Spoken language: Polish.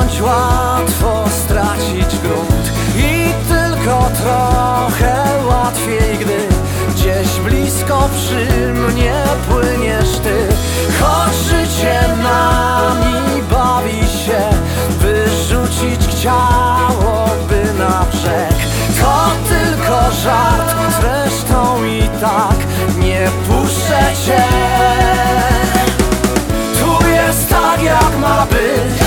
bądź łatwo stracić grunt i tylko trochę łatwiej, gdy gdzieś blisko przy mnie płyniesz ty. Choć życie nami bawi się, wyrzucić chciałoby na brzeg. To tylko żart, zresztą i tak nie puszczę cię. Tu jest tak jak ma być,